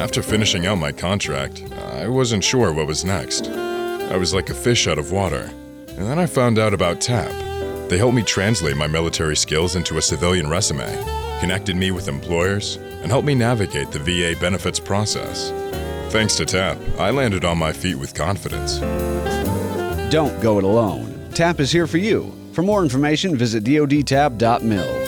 After finishing out my contract, I wasn't sure what was next. I was like a fish out of water. And then I found out about TAP. They helped me translate my military skills into a civilian resume, connected me with employers, and helped me navigate the VA benefits process. Thanks to TAP, I landed on my feet with confidence. Don't go it alone. TAP is here for you. For more information, visit dodtab.mil.